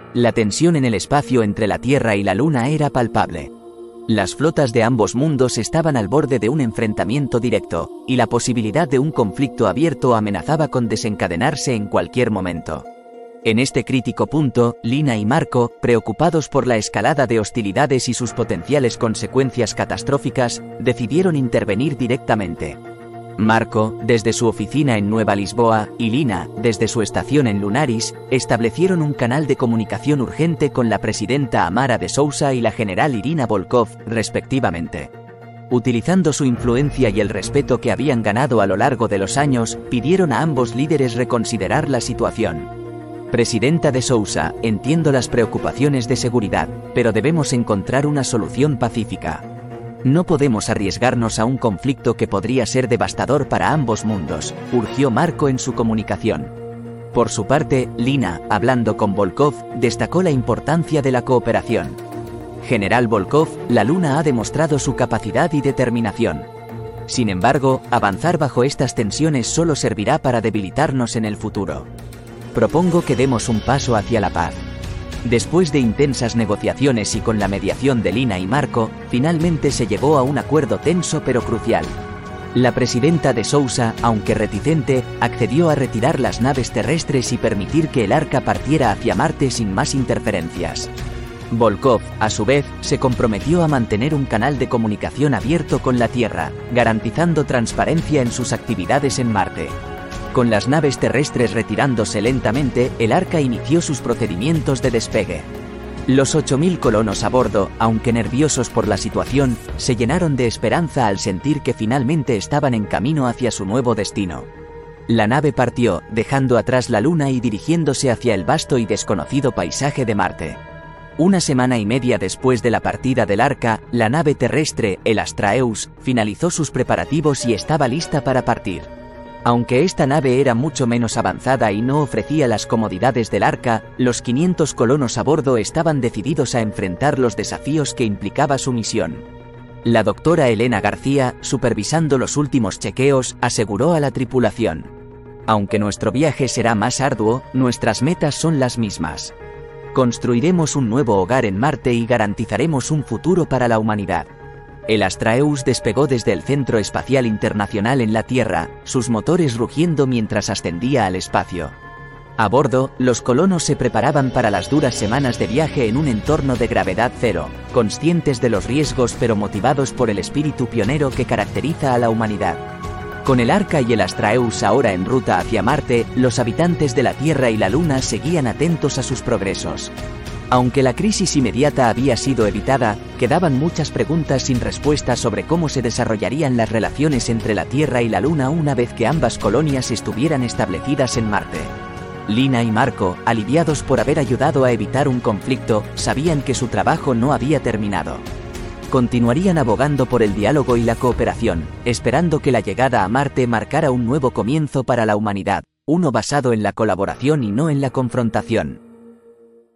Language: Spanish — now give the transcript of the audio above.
La tensión en el espacio entre la Tierra y la Luna era palpable. Las flotas de ambos mundos estaban al borde de un enfrentamiento directo, y la posibilidad de un conflicto abierto amenazaba con desencadenarse en cualquier momento. En este crítico punto, Lina y Marco, preocupados por la escalada de hostilidades y sus potenciales consecuencias catastróficas, decidieron intervenir directamente. Marco, desde su oficina en Nueva Lisboa, y Lina, desde su estación en Lunaris, establecieron un canal de comunicación urgente con la presidenta Amara de Sousa y la general Irina Volkov, respectivamente. Utilizando su influencia y el respeto que habían ganado a lo largo de los años, pidieron a ambos líderes reconsiderar la situación. Presidenta de Sousa, entiendo las preocupaciones de seguridad, pero debemos encontrar una solución pacífica. No podemos arriesgarnos a un conflicto que podría ser devastador para ambos mundos, urgió Marco en su comunicación. Por su parte, Lina, hablando con Volkov, destacó la importancia de la cooperación. General Volkov, la Luna ha demostrado su capacidad y determinación. Sin embargo, avanzar bajo estas tensiones solo servirá para debilitarnos en el futuro. Propongo que demos un paso hacia la paz. Después de intensas negociaciones y con la mediación de Lina y Marco, finalmente se llegó a un acuerdo tenso pero crucial. La presidenta de Sousa, aunque reticente, accedió a retirar las naves terrestres y permitir que el Arca partiera hacia Marte sin más interferencias. Volkov, a su vez, se comprometió a mantener un canal de comunicación abierto con la Tierra, garantizando transparencia en sus actividades en Marte. Con las naves terrestres retirándose lentamente, el Arca inició sus procedimientos de despegue. Los 8.000 colonos a bordo, aunque nerviosos por la situación, se llenaron de esperanza al sentir que finalmente estaban en camino hacia su nuevo destino. La nave partió, dejando atrás la Luna y dirigiéndose hacia el vasto y desconocido paisaje de Marte. Una semana y media después de la partida del Arca, la nave terrestre, el Astraeus, finalizó sus preparativos y estaba lista para partir. Aunque esta nave era mucho menos avanzada y no ofrecía las comodidades del Arca, los 500 colonos a bordo estaban decididos a enfrentar los desafíos que implicaba su misión. La doctora Elena García, supervisando los últimos chequeos, aseguró a la tripulación: aunque nuestro viaje será más arduo, nuestras metas son las mismas. Construiremos un nuevo hogar en Marte y garantizaremos un futuro para la humanidad. El Astraeus despegó desde el Centro Espacial Internacional en la Tierra, sus motores rugiendo mientras ascendía al espacio. A bordo, los colonos se preparaban para las duras semanas de viaje en un entorno de gravedad cero, conscientes de los riesgos pero motivados por el espíritu pionero que caracteriza a la humanidad. Con el Arca y el Astraeus ahora en ruta hacia Marte, los habitantes de la Tierra y la Luna seguían atentos a sus progresos. Aunque la crisis inmediata había sido evitada, quedaban muchas preguntas sin respuesta sobre cómo se desarrollarían las relaciones entre la Tierra y la Luna una vez que ambas colonias estuvieran establecidas en Marte. Lina y Marco, aliviados por haber ayudado a evitar un conflicto, sabían que su trabajo no había terminado. Continuarían abogando por el diálogo y la cooperación, esperando que la llegada a Marte marcara un nuevo comienzo para la humanidad, uno basado en la colaboración y no en la confrontación.